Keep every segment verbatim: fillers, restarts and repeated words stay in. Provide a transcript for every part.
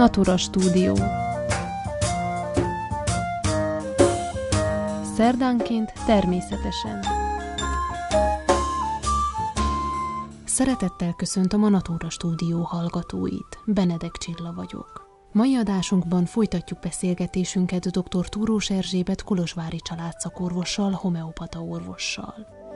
Natura Stúdió. Szerdánként természetesen. Szeretettel köszöntöm a Natura Stúdió hallgatóit. Benedek Csilla vagyok. Mai adásunkban folytatjuk beszélgetésünket dr. Túrós Erzsébet kolozsvári családszakorvossal, homeopata orvossal.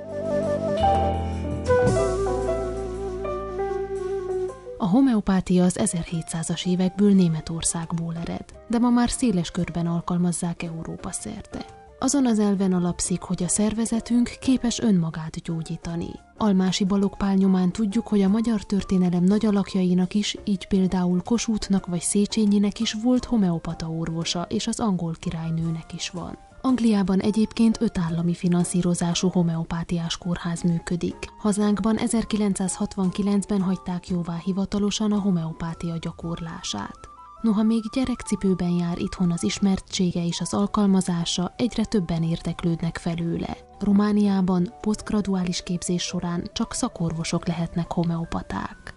A homeopátia az ezerhétszázas évekből Németországból ered, de ma már széles körben alkalmazzák Európa szerte. Azon az elven alapszik, hogy a szervezetünk képes önmagát gyógyítani. Almási Balogh Pál nyomán tudjuk, hogy a magyar történelem nagy alakjainak is, így például Kossuthnak vagy Széchenyinek is volt homeopata orvosa, és az angol királynőnek is van. Angliában egyébként öt állami finanszírozású homeopátiás kórház működik. Hazánkban ezerkilencszázhatvankilencben hagyták jóvá hivatalosan a homeopátia gyakorlását. Noha még gyerekcipőben jár itthon az ismertsége és az alkalmazása, egyre többen érdeklődnek felőle. Romániában posztgraduális képzés során csak szakorvosok lehetnek homeopaták.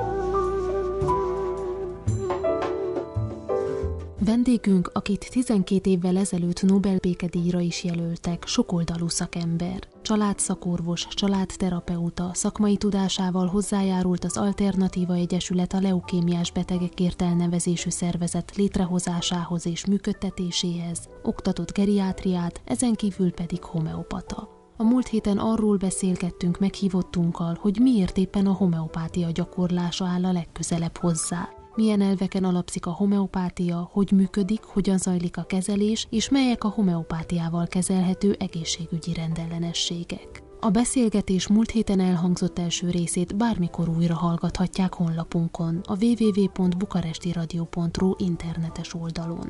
Vendégünk, akit tizenkét évvel ezelőtt Nobel békedíjra is jelöltek, sokoldalú szakember. Családszakorvos, családterapeuta, szakmai tudásával hozzájárult az Alternatíva Egyesület a leukémiás betegekért elnevezésű szervezet létrehozásához és működtetéséhez, oktatott geriátriát, ezen kívül pedig homeopata. A múlt héten arról beszélgettünk meghívottunkkal, hogy miért éppen a homeopátia gyakorlása áll a legközelebb hozzá. Milyen elveken alapszik a homeopátia, hogy működik, hogyan zajlik a kezelés, és melyek a homeopátiával kezelhető egészségügyi rendellenességek. A beszélgetés múlt héten elhangzott első részét bármikor újra hallgathatják honlapunkon, a double-u double-u double-u pont bukarestiradio pont ru internetes oldalon.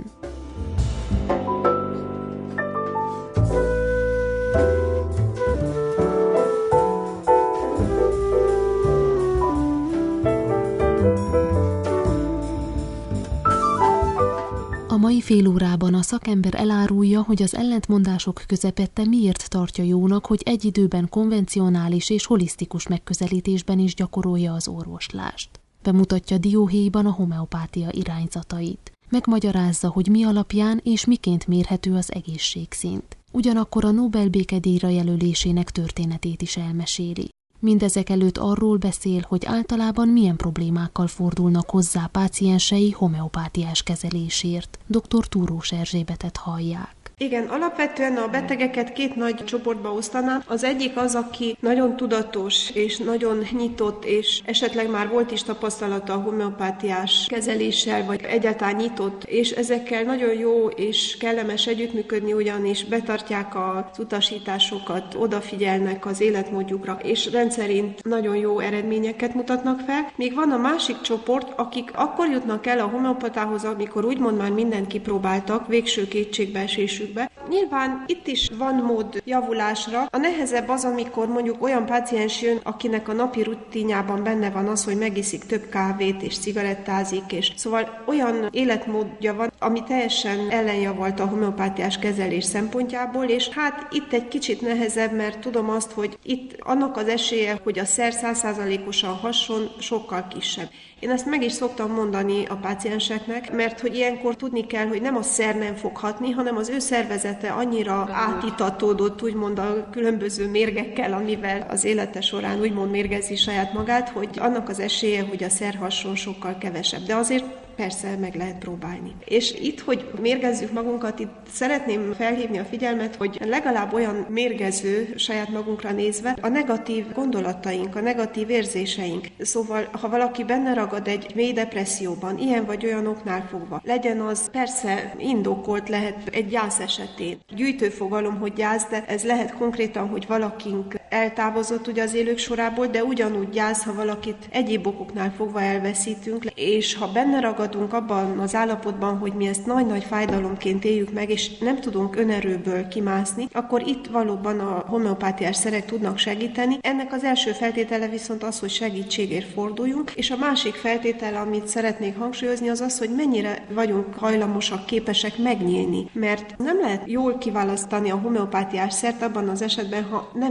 A mai fél órában a szakember elárulja, hogy az ellentmondások közepette miért tartja jónak, hogy egy időben konvencionális és holisztikus megközelítésben is gyakorolja az orvoslást. Bemutatja dióhéjban a homeopátia irányzatait. Megmagyarázza, hogy mi alapján és miként mérhető az egészségszint. Ugyanakkor a Nobel békedíjra jelölésének történetét is elmeséli. Mindezek előtt arról beszél, hogy általában milyen problémákkal fordulnak hozzá páciensei homeopátiás kezelésért. dr. Túrós Erzsébetet hallják. Igen, alapvetően a betegeket két nagy csoportba osztanám. Az egyik az, aki nagyon tudatos és nagyon nyitott, és esetleg már volt is tapasztalata a homeopátiás kezeléssel, vagy egyáltalán nyitott, és ezekkel nagyon jó és kellemes együttműködni, ugyanis betartják az utasításokat, odafigyelnek az életmódjukra, és rendszerint nagyon jó eredményeket mutatnak fel. Még van a másik csoport, akik akkor jutnak el a homeopatához, amikor úgymond már mindent kipróbáltak, végső kétségbeesésük. Nyilván itt is van mód javulásra. A nehezebb az, amikor mondjuk olyan páciens jön, akinek a napi rutinjában benne van az, hogy megiszik több kávét és cigarettázik, és szóval olyan életmódja van, ami teljesen ellenjavalt a homeopátiás kezelés szempontjából, és hát itt egy kicsit nehezebb, mert tudom azt, hogy itt annak az esélye, hogy a szer száz százalékosan hasson, sokkal kisebb. Én ezt meg is szoktam mondani a pácienseknek, mert hogy ilyenkor tudni kell, hogy nem a szer nem fog hatni, hanem az ő szervezete annyira átitatódott, úgymond a különböző mérgekkel, amivel az élete során úgymond mérgezi saját magát, hogy annak az esélye, hogy a szer hasson, sokkal kevesebb. De azért persze meg lehet próbálni. És itt, hogy mérgezzük magunkat, itt szeretném felhívni a figyelmet, hogy legalább olyan mérgező saját magunkra nézve a negatív gondolataink, a negatív érzéseink. Szóval, ha valaki benne ragad egy mély depresszióban, ilyen vagy olyan oknál fogva, legyen az persze indokolt lehet egy gyász esetén. Gyűjtő fogalom, hogy gyász, de ez lehet konkrétan, hogy valakink eltávozott ugye az élők sorából, de ugyanúgy gyász, ha valakit egyéb okoknál fogva elveszítünk, és ha benne ragadunk abban az állapotban, hogy mi ezt nagy-nagy fájdalomként éljük meg, és nem tudunk önerőből kimászni, akkor itt valóban a homeopátiás szerek tudnak segíteni. Ennek az első feltétele viszont az, hogy segítségért forduljunk, és a másik feltétele, amit szeretnék hangsúlyozni, az az, hogy mennyire vagyunk hajlamosak, képesek megnyílni, mert nem lehet jól kiválasztani a homeopátiás szert abban az esetben, ha nem vagyunk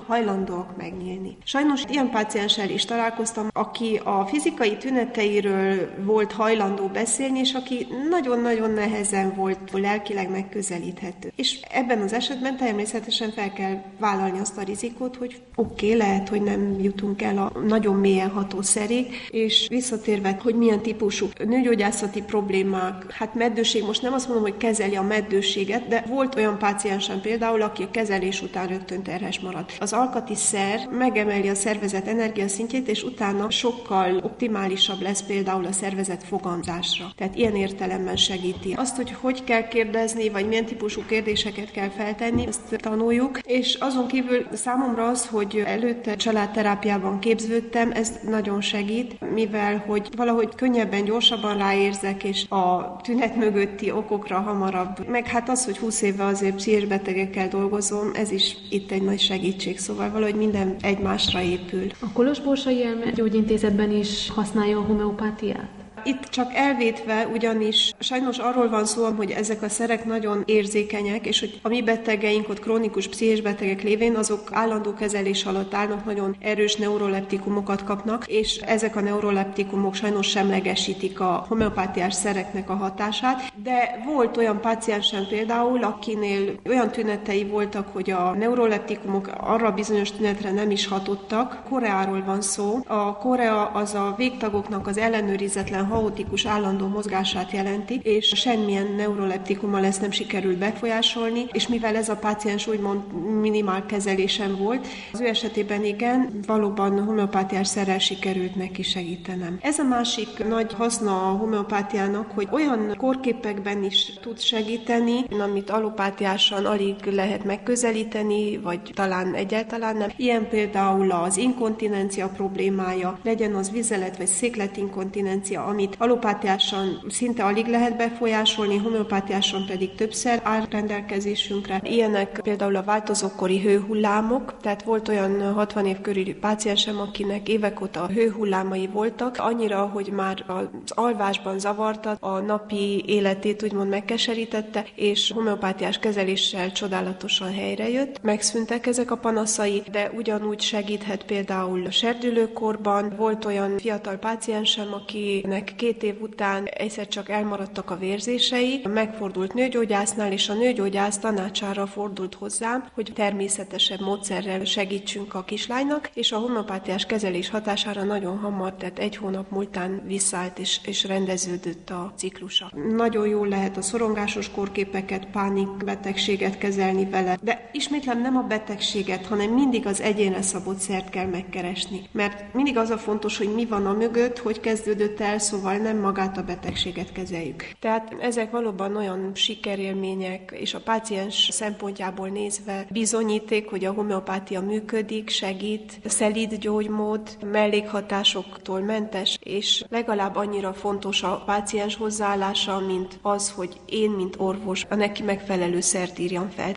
azok hajlandóak megnyílni. Sajnos ilyen pácienssel is találkoztam, aki a fizikai tüneteiről volt hajlandó beszélni, és aki nagyon-nagyon nehezen volt lelkileg megközelíthető. És ebben az esetben természetesen fel kell vállalni azt a rizikót, hogy oké, okay, lehet, hogy nem jutunk el a nagyon mélyen ható szerig, és visszatérve, hogy milyen típusú nőgyógyászati problémák, hát meddőség, most nem azt mondom, hogy kezeli a meddőséget, de volt olyan páciensen például, aki a kezelés után rögtön terhes maradt. Az alkati szer megemeli a szervezet energiaszintjét, és utána sokkal optimálisabb lesz például a szervezet fogamzásra. Tehát ilyen értelemben segíti. Azt, hogy hogy kell kérdezni, vagy milyen típusú kérdéseket kell feltenni, ezt tanuljuk, és azon kívül számomra az, hogy előtte családterápiában képződtem, ez nagyon segít, mivel hogy valahogy könnyebben, gyorsabban ráérzek, és a tünet mögötti okokra hamarabb. Meg hát az, hogy húsz éve azért pszichés betegekkel dolgozom, ez is itt egy nagy segítség, szóval valahogy minden egymásra épül. A Kolozsborsai Elmegyógyintézetben is használja a homeopátiát? Itt csak elvétve, ugyanis sajnos arról van szó, hogy ezek a szerek nagyon érzékenyek, és hogy a mi betegeink, ott krónikus pszichés betegek lévén, azok állandó kezelés alatt állnak, nagyon erős neuroleptikumokat kapnak, és ezek a neuroleptikumok sajnos semlegesítik a homeopátiás szereknek a hatását, de volt olyan páciensen például, akinél olyan tünetei voltak, hogy a neuroleptikumok arra bizonyos tünetre nem is hatottak. Koreáról van szó. A korea az a végtagoknak az ellenőrizetlen haotikus állandó mozgását jelenti, és semmilyen neuroleptikummal ezt nem sikerült befolyásolni, és mivel ez a páciens úgymond minimál kezelésen volt, az ő esetében igen, valóban homeopátiás szerrel sikerült neki segítenem. Ez a másik nagy haszna a homeopátiának, hogy olyan kórképekben is tud segíteni, amit allopátiásan alig lehet megközelíteni, vagy talán egyáltalán nem. Ilyen például az inkontinencia problémája, legyen az vizelet vagy székletinkontinencia, amit allopátiásan szinte alig lehet befolyásolni, homeopátiásan pedig többször áll rendelkezésünkre. Ilyenek például a változókori hőhullámok, tehát volt olyan hatvan év körüli páciensem, akinek évek óta hőhullámai voltak, annyira, hogy már az alvásban zavarta, a napi életét úgymond megkeserítette, és homeopátiás kezeléssel csodálatosan helyrejött. Megszűntek ezek a panaszai, de ugyanúgy segíthet például a serdülőkorban. Volt olyan fiatal páciensem, akinek két év után egyszer csak elmaradtak a vérzései, megfordult nőgyógyásznál, és a nőgyógyász tanácsára fordult hozzám, hogy természetesebb módszerrel segítsünk a kislánynak, és a homeopátiás kezelés hatására nagyon hamar, tehát egy hónap múltán visszaállt, és, és rendeződött a ciklusa. Nagyon jól lehet a szorongásos kórképeket, pánikbetegséget kezelni vele, de ismétlem nem a betegséget, hanem mindig az egyénre szabott szert kell megkeresni. Mert mindig az a fontos, hogy mi van a mögött, hogy kezdődött el, szóval nem magát a betegséget kezeljük. Tehát ezek valóban olyan sikerélmények, és a páciens szempontjából nézve bizonyíték, hogy a homeopátia működik, segít, szelíd gyógymód, mellékhatásoktól mentes, és legalább annyira fontos a páciens hozzáállása, mint az, hogy én, mint orvos, a neki megfelelő szert írjam fel.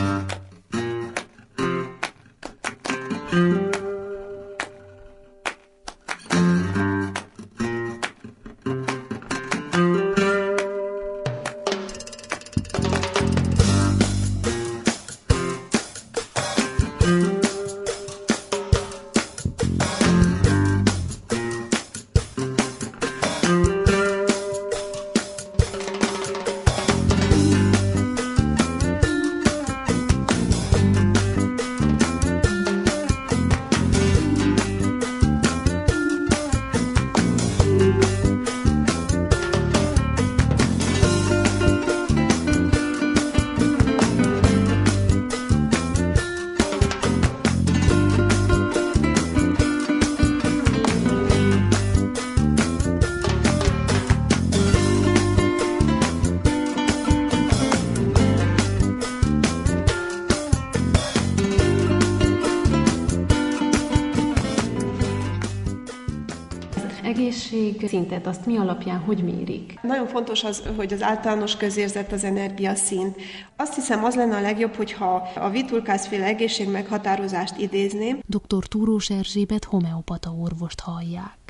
Egészség szintet, azt mi alapján hogy mérik? Nagyon fontos az, hogy az általános közérzet, az energiaszint. Azt hiszem, az lenne a legjobb, hogyha a Wittulkász-féle egészség meghatározást idézném. doktor Túrós Erzsébet homeopata orvost hallják.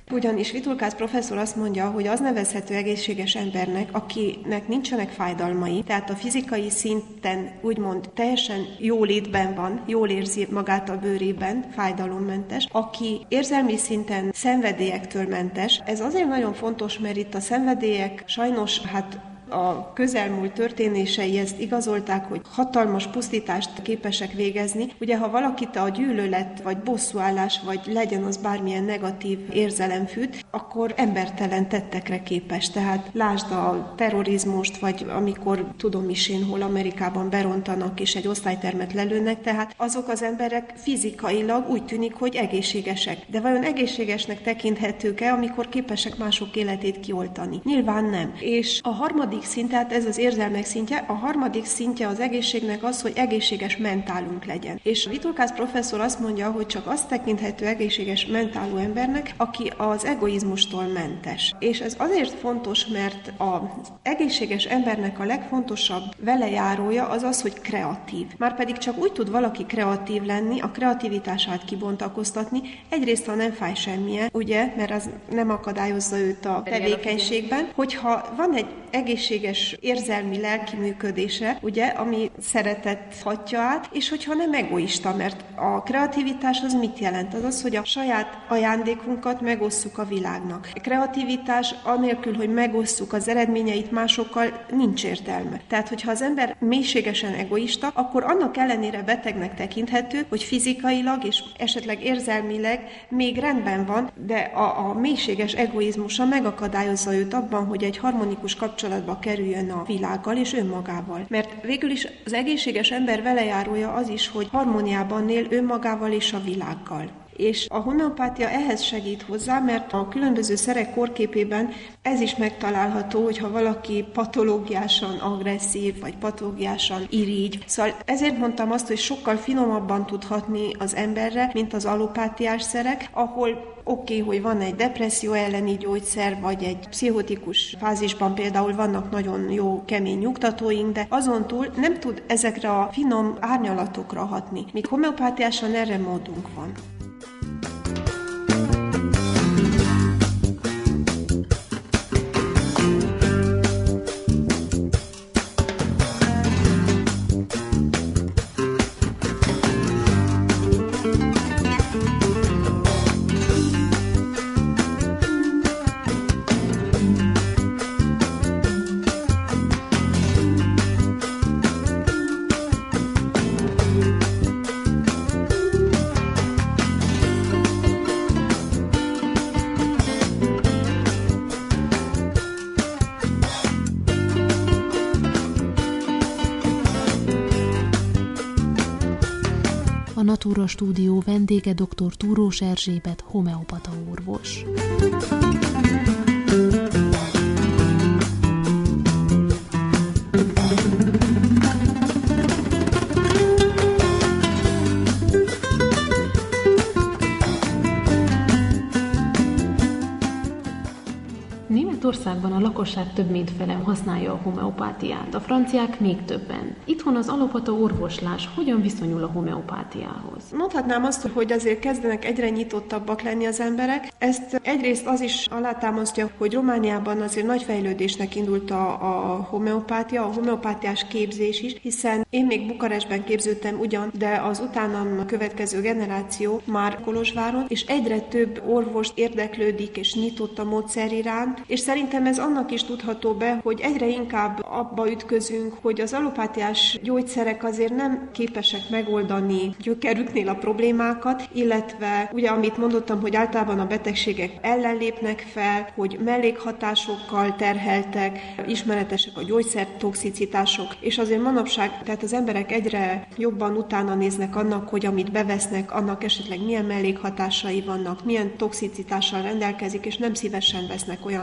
Ugyanis Vitulkász professzor azt mondja, hogy az nevezhető egészséges embernek, akinek nincsenek fájdalmai, tehát a fizikai szinten úgymond teljesen jólétben van, jól érzi magát a bőrében, fájdalommentes, aki érzelmi szinten szenvedélyektől mentes. Ez azért nagyon fontos, mert itt a szenvedélyek sajnos hát a közelmúlt történései ezt igazolták, hogy hatalmas pusztítást képesek végezni. Ugye, ha valakit a gyűlölet, vagy bosszúállás, vagy legyen az bármilyen negatív érzelem fűt, akkor embertelen tettekre képes. Tehát lásd a terrorizmust, vagy amikor tudom is én, hol Amerikában berontanak, és egy osztálytermet lelőnek, tehát azok az emberek fizikailag úgy tűnik, hogy egészségesek. De vajon egészségesnek tekinthetők-e, amikor képesek mások életét kioltani? Nyilván nem. És a harmadik szint, tehát ez az érzelmek szintje, a harmadik szintje az egészségnek az, hogy egészséges mentálunk legyen. És Vitulkász professzor azt mondja, hogy csak azt tekinthető egészséges mentálú embernek, aki az egoizmustól mentes. És ez azért fontos, mert az egészséges embernek a legfontosabb velejárója az az, hogy kreatív. Márpedig csak úgy tud valaki kreatív lenni, a kreativitását kibontakoztatni, egyrészt, ha nem fáj semmilyen, ugye, mert az nem akadályozza őt a tevékenységben, hogyha van egy egészséges érzelmi lelki működése, ugye, ami szeretet hatja át, és hogyha nem egoista, mert a kreativitás az mit jelent? Az az, hogy a saját ajándékunkat megosszuk a világnak. A kreativitás anélkül, hogy megosszuk az eredményeit másokkal, nincs értelme. Tehát, hogyha az ember mélységesen egoista, akkor annak ellenére betegnek tekinthető, hogy fizikailag és esetleg érzelmileg még rendben van, de a, a mélységes egoizmusa megakadályozza őt abban, hogy egy harmonikus kapcsolatba kerüljön a világgal és önmagával. Mert végül is az egészséges ember velejárója az is, hogy harmóniában él önmagával és a világgal. És a homeopátia ehhez segít hozzá, mert a különböző szerek kórképében ez is megtalálható, hogyha valaki patológiásan agresszív, vagy patológiásan irigy. Szóval ezért mondtam azt, hogy sokkal finomabban tud hatni az emberre, mint az allopátiás szerek, ahol oké, okay, hogy van egy depresszió elleni gyógyszer, vagy egy pszichotikus fázisban például vannak nagyon jó, kemény nyugtatóink, de azon túl nem tud ezekre a finom árnyalatokra hatni. Míg homeopátiásan erre módunk van. A Natura Stúdió vendége dr. Túrós Erzsébet, homeopata orvos. Németországban a lakosság több mint fele használja a homeopátiát, a franciák még többen. Itthon az allopata orvoslás hogyan viszonyul a homeopátiához? Mondhatnám azt, hogy azért kezdenek egyre nyitottabbak lenni az emberek. Ezt egyrészt az is alátámasztja, hogy Romániában azért nagy fejlődésnek indult a, a homeopátia, a homeopátiás képzés is, hiszen én még Bukarestben képződtem ugyan, de az utánam következő generáció már Kolozsváron, és egyre több orvos érdeklődik és nyitott a módszer iránt, és szerintem ez annak is tudható be, hogy egyre inkább abba ütközünk, hogy az allopátiás gyógyszerek azért nem képesek megoldani gyökerüknél a problémákat, illetve ugye amit mondottam, hogy általában a betegségek ellenlépnek fel, hogy mellékhatásokkal terheltek, ismeretesek a gyógyszertoxicitások, és azért manapság, tehát az emberek egyre jobban utána néznek annak, hogy amit bevesznek, annak esetleg milyen mellékhatásai vannak, milyen toxicitással rendelkezik, és nem szívesen vesznek olyan gyógyszereket,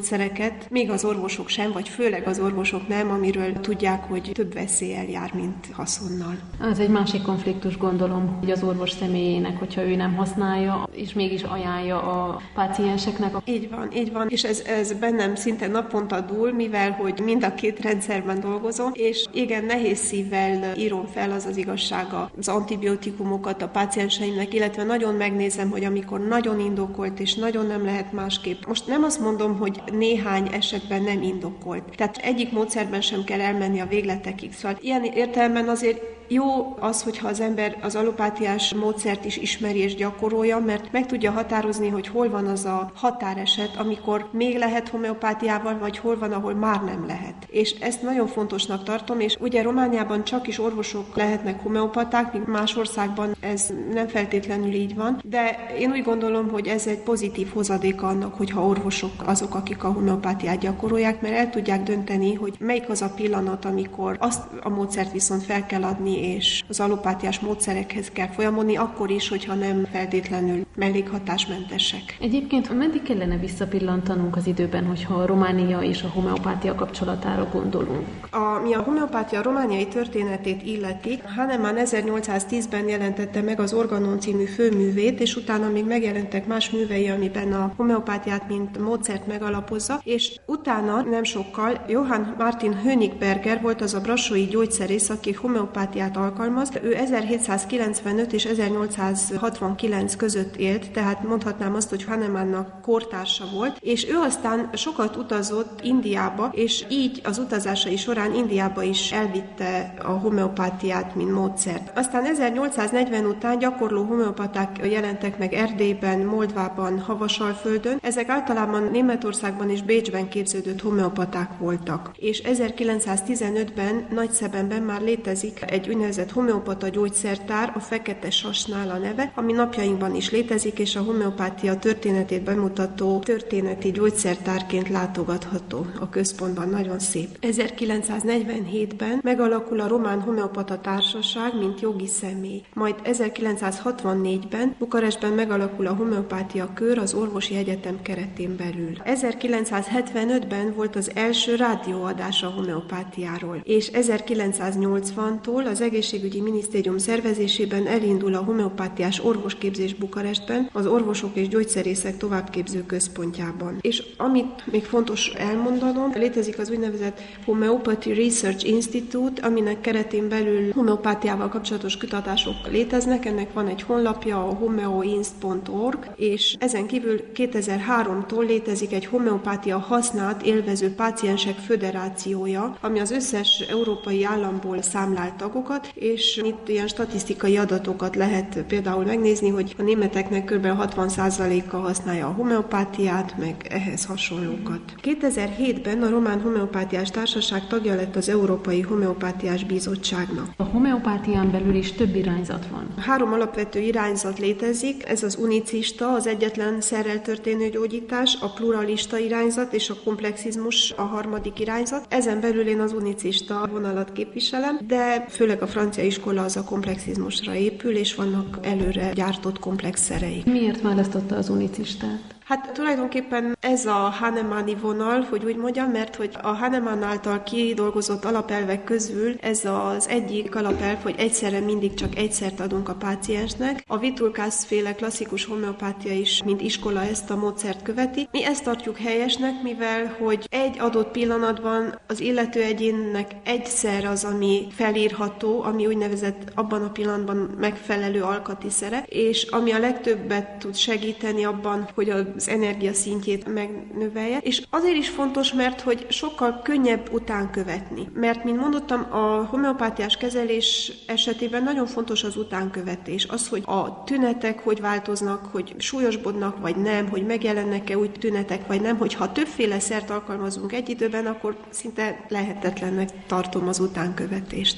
gyógyszereket, még az orvosok sem, vagy főleg az orvosok nem, amiről tudják, hogy több veszéllyel jár, mint haszonnal. Ez egy másik konfliktus, gondolom, hogy az orvos személyének, hogyha ő nem használja, és mégis ajánlja a pácienseknek. Így van, így van, és ez, ez bennem szinte naponta dúl, mivel hogy mind a két rendszerben dolgozom, és igen, nehéz szívvel írom fel, az az igazsága, az antibiotikumokat a pácienseimnek, illetve nagyon megnézem, hogy amikor nagyon indokolt, és nagyon nem lehet másképp. Most nem azt mondom, hogy néhány esetben nem indokolt. Tehát egyik módszerben sem kell elmenni a végletekig. Szóval ilyen értelemben azért jó az, hogyha az ember az allopátiás módszert is ismeri és gyakorolja, mert meg tudja határozni, hogy hol van az a határeset, amikor még lehet homeopátiával, vagy hol van, ahol már nem lehet. És ezt nagyon fontosnak tartom, és ugye Romániában csak is orvosok lehetnek homeopaták, míg más országban ez nem feltétlenül így van, de én úgy gondolom, hogy ez egy pozitív hozadéka annak, hogyha orvosok azok, akik a homeopátiát gyakorolják, mert el tudják dönteni, hogy melyik az a pillanat, amikor azt a módszert viszont fel kell adni, és az allopátiás módszerekhez kell folyamodni, akkor is, hogyha nem feltétlenül mellékhatásmentesek. Egyébként meddig kellene visszapillantanunk az időben, hogyha a Románia és a homeopátia kapcsolatára gondolunk? Ami a homeopátia romániai történetét illeti, Hahnemann ezernyolcszáztízben jelentette meg az Organon című főművét, és utána még megjelentek más művei, amiben a homeopátiát mint módszert megalapozza, és utána nem sokkal Johann Martin Hönigsberger volt az a brassói gyógyszerész, aki homeopátiát alkalmaz. Ő ezerhétszázkilencvenöt és ezernyolcszázhatvankilenc között élt, tehát mondhatnám azt, hogy Hahnemannnak kortársa volt, és ő aztán sokat utazott Indiába, és így az utazásai során Indiába is elvitte a homeopátiát, mint módszert. Aztán ezernyolcszáznegyven után gyakorló homeopaták jelentek meg Erdélyben, Moldvában, Havasalföldön. Ezek általában Németországban és Bécsben képződött homeopaták voltak. És ezerkilencszáztizenötben Nagyszebenben már létezik egy úgynevezett homeopata gyógyszertár, a Fekete Sasnál a neve, ami napjainkban is létezik, és a homeopátia történetét bemutató történeti gyógyszertárként látogatható a központban, nagyon szép. ezerkilencszáznegyvenhétben megalakul a Román Homeopata Társaság, mint jogi személy. Majd ezerkilencszázhatvannégyben Bukarestben megalakul a homeopátia kör az orvosi egyetem keretén belül. ezerkilencszázhetvenötben volt az első rádióadás a homeopátiáról, és ezerkilencszáznyolcvantól az Egészségügyi Minisztérium szervezésében elindul a homeopátiás orvosképzés Bukarestben, az orvosok és gyógyszerészek továbbképző központjában. És amit még fontos elmondanom, létezik az úgynevezett Homeopathy Research Institute, aminek keretén belül homeopátiával kapcsolatos kutatások léteznek, ennek van egy honlapja, a homeoinst pont org, és ezen kívül kétezer-háromtól létezik egy homeopátia hasznát élvező páciensek föderációja, ami az összes európai államból számlál tagokat, és itt ilyen statisztikai adatokat lehet például megnézni, hogy a németeknek kb. hatvan százaléka használja a homeopátiát, meg ehhez hasonlókat. kétezer-hétben a Román Homeopátiás Társaság tagja lett az Európai Homeopátiás Bizottságnak. A homeopátián belül is több irányzat van. Három alapvető irányzat létezik, ez az unicista, az egyetlen szerrel történő gyógyítás, a pluralista irányzat és a komplexizmus a harmadik irányzat. Ezen belül én az unicista vonalat képviselem, de főleg a francia iskola az a komplexizmusra épül, és vannak előre gyártott komplex szerei. Miért választotta az unicistát? Hát tulajdonképpen ez a Hahnemanni vonal, hogy úgy mondjam, mert hogy a Hahnemann által kidolgozott alapelvek közül ez az egyik alapelv, hogy egyszerre mindig csak egyszert adunk a páciensnek. A Vitulkász-féle klasszikus homeopátia is, mint iskola ezt a módszert követi. Mi ezt tartjuk helyesnek, mivel hogy egy adott pillanatban az illető egyénnek egyszer az, ami felírható, ami úgynevezett abban a pillanatban megfelelő alkati szere, és ami a legtöbbet tud segíteni abban, hogy a az energia szintjét megnövelje, és azért is fontos, mert hogy sokkal könnyebb után követni. Mert, mint mondottam, a homeopátiás kezelés esetében nagyon fontos az utánkövetés. Az, hogy a tünetek hogy változnak, hogy súlyosbodnak, vagy nem, hogy megjelennek-e új tünetek, vagy nem, hogyha többféle szert alkalmazunk egy időben, akkor szinte lehetetlennek tartom az utánkövetést.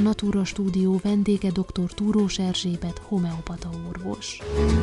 Natura Stúdió vendége dr. Túrós Erzsébet, homeopata orvos.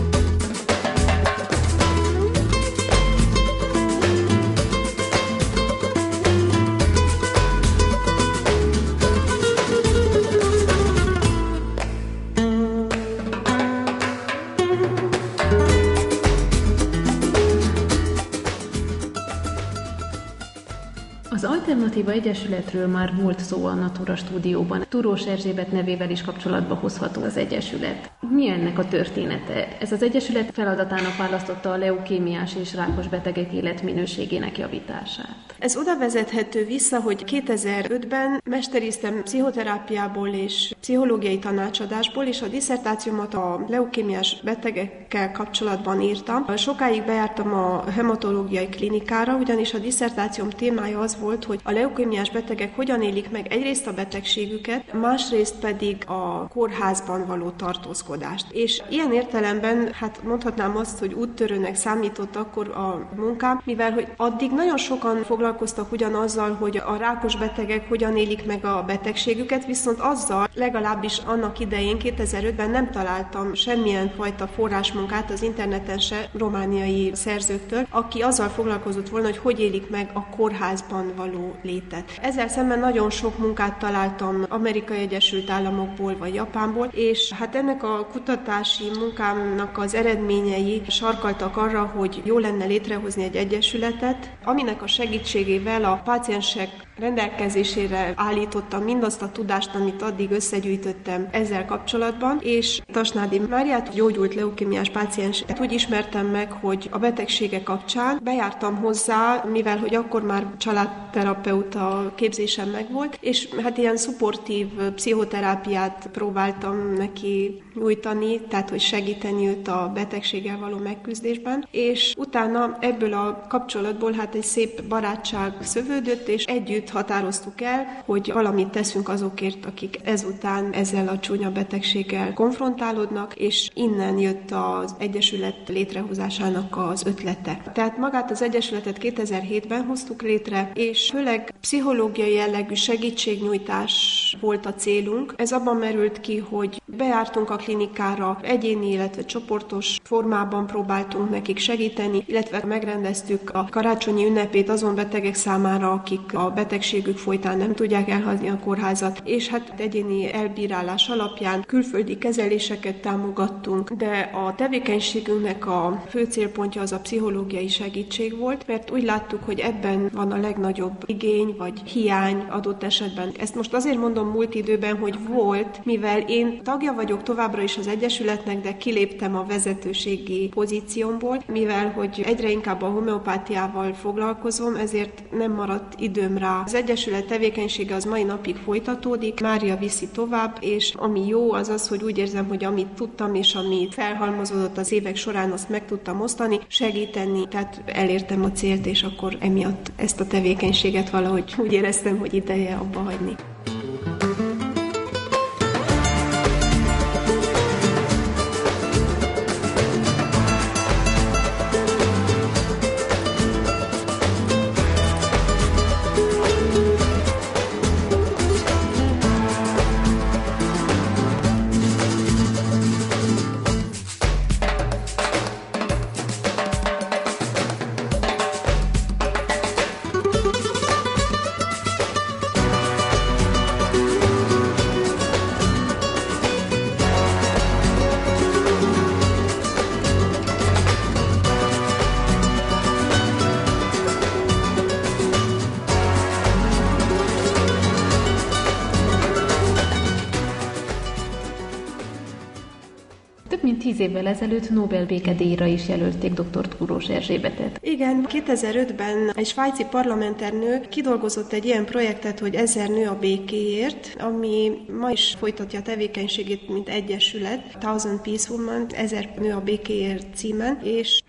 Az Alternatíva Egyesületről már volt szó a Natura Stúdióban. Túrós Erzsébet nevével is kapcsolatba hozható az egyesület. Mi ennek a története? Ez az egyesület feladatának választotta a leukémiás és rákos betegek életminőségének javítását. Ez oda vezethető vissza, hogy kétezer-ötben mesteriztem pszichoterápiából és pszichológiai tanácsadásból, és a disszertációmat a leukémiás betegekkel kapcsolatban írtam. Sokáig bejártam a hematológiai klinikára, ugyanis a disszertációm témája az volt, hogy a leukémiás betegek hogyan élik meg egyrészt a betegségüket, másrészt pedig a kórházban való tartózkodást. És ilyen értelemben, hát mondhatnám azt, hogy úttörőnek számított akkor a munkám, mivel hogy addig nagyon sokan foglalkoztak ugyanazzal, hogy a rákos betegek hogyan élik meg a betegségüket, viszont azzal legalábbis annak idején kétezer-ötben nem találtam semmilyen fajta forrásmunkát az interneten se romániai szerzőktől, aki azzal foglalkozott volna, hogy hogy élik meg a kórházban való létet. Ezzel szemben nagyon sok munkát találtam Amerikai Egyesült Államokból vagy Japánból, és hát ennek a kutatási munkámnak az eredményei sarkaltak arra, hogy jó lenne létrehozni egy egyesületet, aminek a segítségével a páciensek rendelkezésére állítottam mindazt a tudást, amit addig összegyűjtöttem ezzel kapcsolatban, és Tasnádi Máriát, gyógyult leukémiás pácienset úgy ismertem meg, hogy a betegsége kapcsán bejártam hozzá, mivel hogy akkor már családterapeuta képzésem megvolt, és hát ilyen szupportív pszichoterápiát próbáltam neki nyújtani, tehát hogy segíteni őt a betegséggel való megküzdésben, és utána ebből a kapcsolatból hát egy szép barátság szövődött, és együtt határoztuk el, hogy valamit teszünk azokért, akik ezután ezzel a csúnya betegséggel konfrontálódnak, és innen jött az egyesület létrehozásának az ötlete. Tehát magát az egyesületet kétezer-hétben hoztuk létre, és főleg pszichológiai jellegű segítségnyújtás volt a célunk. Ez abban merült ki, hogy bejártunk a klinikára, egyéni, illetve csoportos formában próbáltunk nekik segíteni, illetve megrendeztük a karácsonyi ünnepét azon betegek számára, akik a betegségük folytán nem tudják elhagyni a kórházat, és hát egyéni elbírálás alapján külföldi kezeléseket támogattunk, de a tevékenységünknek a fő célpontja az a pszichológiai segítség volt, mert úgy láttuk, hogy ebben van a legnagyobb igény vagy hiány adott esetben. Ezt most azért mondom múlt időben, hogy volt, mivel én tagja vagyok továbbra is az egyesületnek, de kiléptem a vezetőségi pozíciómból, mivel hogy egyre inkább a homeopátiával foglalkozom, ezért nem maradt időm rá. Az egyesület tevékenysége az mai napig folytatódik, Mária viszi tovább, és ami jó az az, hogy úgy érzem, hogy amit tudtam és ami felhalmozódott az évek során, azt meg tudtam osztani, segíteni, tehát elértem a célt, és akkor emiatt ezt a tevékenységet valahogy úgy éreztem, hogy ideje abba hagyni. Tíz évvel ezelőtt Nobel békedíjra is jelölték dr. Túrós Erzsébetet. Igen, kétezer-ötben egy svájci parlamenternő kidolgozott egy ilyen projektet, hogy ezer nő a békéért, ami ma is folytatja a tevékenységét, mint egyesület, Thousand Peace Women, ezer nő a békéért címen, és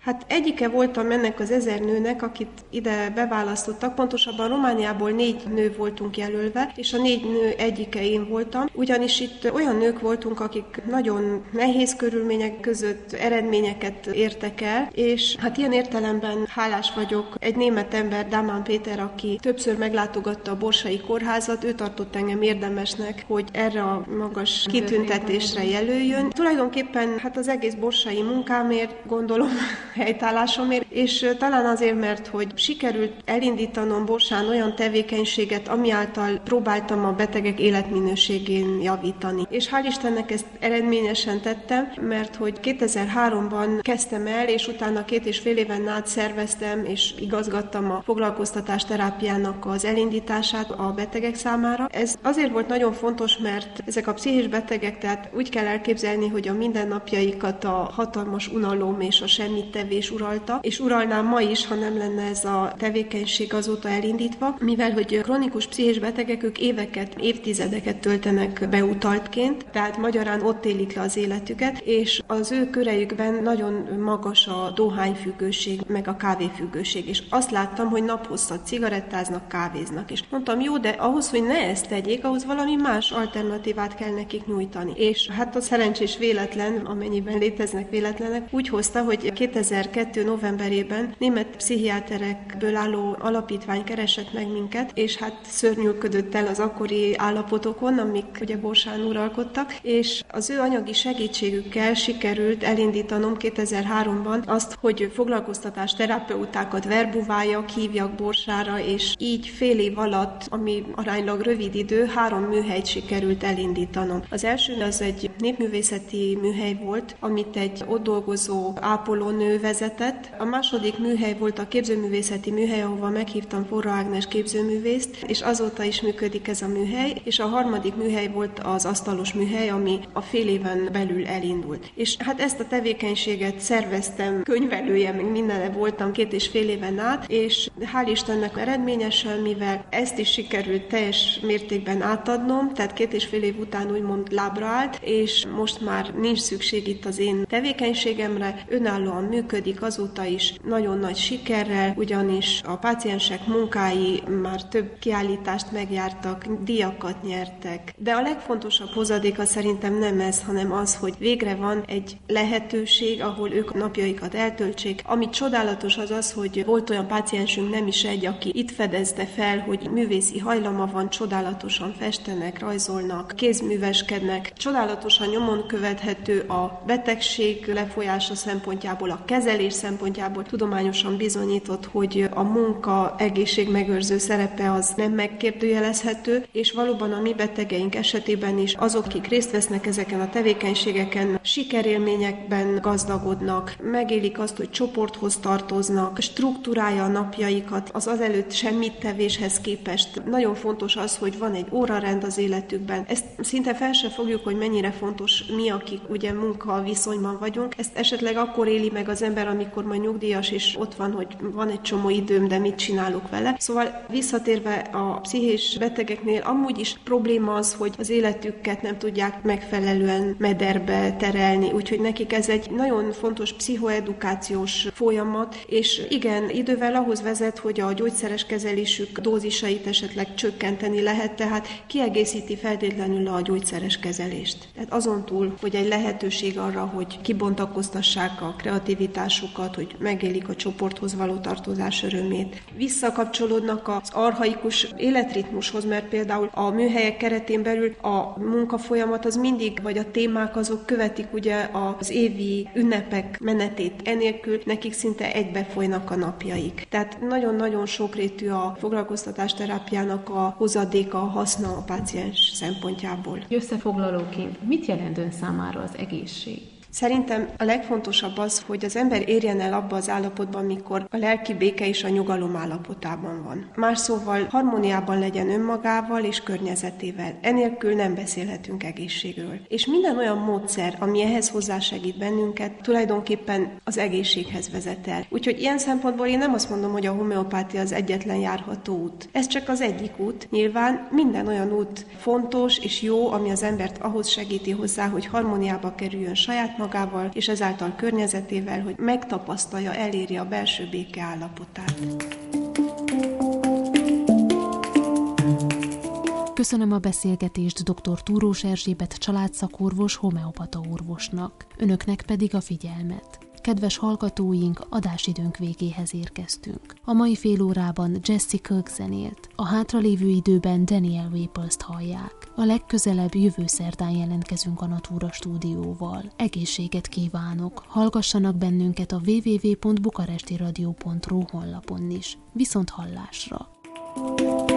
Hát egyike voltam ennek az ezer nőnek, akit ide beválasztottak, pontosabban Romániából négy nő voltunk jelölve, és a négy nő egyike én voltam, ugyanis itt olyan nők voltunk, akik nagyon nehéz körülmények között eredményeket értek el, és hát ilyen értelemben hálás vagyok. Egy német ember, Dámán Péter, aki többször meglátogatta a Borsai Kórházat, ő tartott engem érdemesnek, hogy erre a magas kitüntetésre jelöljön. Tulajdonképpen hát az egész borsai munkámért, gondolom, helytállásomért, és talán azért, mert hogy sikerült elindítanom Borsán olyan tevékenységet, ami által próbáltam a betegek életminőségén javítani. És hál' Istennek ezt eredményesen tettem, mert hogy kétezer-háromban kezdtem el, és utána két és fél éven át szerveztem, és igazgattam a foglalkoztatás terápiának az elindítását a betegek számára. Ez azért volt nagyon fontos, mert ezek a pszichés betegek, tehát úgy kell elképzelni, hogy a mindennapjaikat a hatalmas unalom és a semmittevés uralta, és uralnám ma is, ha nem lenne ez a tevékenység azóta elindítva, mivel hogy kronikus pszichés betegek, ők éveket, évtizedeket töltenek beutaltként, tehát magyarán ott élik le az életüket, és az ő körejükben nagyon magas a dohányfüggőség, meg a kávéfüggőség, és azt láttam, hogy naphosszat cigarettáznak, kávéznak, és mondtam, jó, de ahhoz, hogy ne ezt tegyék, ahhoz valami más alternatívát kell nekik nyújtani. És hát a szerencsés véletlen, amennyiben léteznek véletlenek, úgy hozta, hogy kétezer-kettő novemberében német pszichiáterekből álló alapítvány keresett meg minket, és hát szörnyűködött el az akkori állapotokon, amik ugye Borsán uralkodtak, és az ő anyagi segítségükkel sikerült elindítanom kétezer-háromban azt, hogy foglalkoztatás terapeutákat verbuváljak, hívjak Borsára, és így fél év alatt, ami aránylag rövid idő, három műhelyt sikerült elindítanom. Az első az egy népművészeti műhely volt, amit egy ott dolgozó ápolónő vezetett. A második műhely volt a képzőművészeti műhely, ahova meghívtam Forra Ágnes képzőművészt, és azóta is működik ez a műhely, és a harmadik műhely volt az asztalos műhely, ami a fél éven belül elindult. És hát ezt a tevékenységet szerveztem, könyvelője, meg mindene voltam két és fél éven át, és hál' Istennek eredményesen, mivel ezt is sikerült teljes mértékben átadnom, tehát két és fél év után úgymond lábra állt, és most már nincs szükség itt az én tevékenységemre, önállóan működik azóta is nagyon nagy sikerrel, ugyanis a páciensek munkái már több kiállítást megjártak, díjakat nyertek. De a legfontosabb hozadéka szerintem nem ez, hanem az, hogy végre van egy lehetőség, ahol ők napjaikat eltöltsék. Ami csodálatos az az, hogy volt olyan páciensünk, nem is egy, aki itt fedezte fel, hogy művészi hajlama van, csodálatosan festenek, rajzolnak, kézműveskednek, csodálatosan nyomon követhető a betegség lefolyása szempontjából, a kezelés szempontjából tudományosan bizonyított, hogy a munka egészségmegőrző szerepe az nem megkérdőjelezhető, és valóban a mi betegeink esetében is azok, akik részt vesznek ezeken a tevékenységeken, sikerélményekben gazdagodnak, megélik azt, hogy csoporthoz tartoznak, struktúrálja a napjaikat, az azelőtt semmit tevéshez képest. Nagyon fontos az, hogy van egy órarend az életükben. Ezt szinte fel se fogjuk, hogy mennyire fontos mi, akik ugye munka viszonyban vagyunk. Ezt esetleg akkor éli meg az ember, amikor majd nyugdíjas, és ott van, hogy van egy csomó időm, de mit csinálok vele. Szóval visszatérve a pszichés betegeknél amúgy is probléma az, hogy az életüket nem tudják megfelelően mederbe terelni, úgyhogy nekik ez egy nagyon fontos pszichoedukációs folyamat, és igen, idővel ahhoz vezet, hogy a gyógyszeres kezelésük dózisait esetleg csökkenteni lehet, tehát kiegészíti feltétlenül a gyógyszeres kezelést. Tehát azon túl, hogy egy lehetőség arra, hogy kibontakoztassák a kreativitásukat, hogy megélik a csoporthoz való tartozás örömét. Visszakapcsolódnak az archaikus életritmushoz, mert például a műhelyek keretén belül a munkafolyamat az mindig, vagy a témák azok követik ugye az évi ünnepek menetét. Enélkül nekik szinte egybefolynak a napjaik. Tehát nagyon-nagyon sokrétű a foglalkoztatásterápiának a hozadéka, a haszna a páciens szempontjából. Összefoglalóként mit jelent ön számára az egészség? Szerintem a legfontosabb az, hogy az ember érjen el abba az állapotban, amikor a lelki béke és a nyugalom állapotában van. Más szóval harmóniában legyen önmagával és környezetével. Enélkül nem beszélhetünk egészségről. És minden olyan módszer, ami ehhez hozzásegít bennünket, tulajdonképpen az egészséghez vezet el. Úgyhogy ilyen szempontból én nem azt mondom, hogy a homeopátia az egyetlen járható út. Ez csak az egyik út. Nyilván minden olyan út fontos és jó, ami az embert ahhoz segíti hozzá, hogy harmóniába kerüljön saját saját magával és ezáltal környezetével, hogy megtapasztalja, elérje a belső béke állapotát. Köszönöm a beszélgetést dr. Túrós Erzsébet családszakorvos, homeopata orvosnak, önöknek pedig a figyelmet. Kedves hallgatóink, adásidőnk végéhez érkeztünk. A mai fél órában Jesse Kirk zenélt, a hátralévő időben Daniel Waples-t hallják. A legközelebb jövő szerdán jelentkezünk a Natura stúdióval. Egészséget kívánok, hallgassanak bennünket a double-u double-u double-u pont bukarestiradio pont ru honlapon is. Viszont hallásra!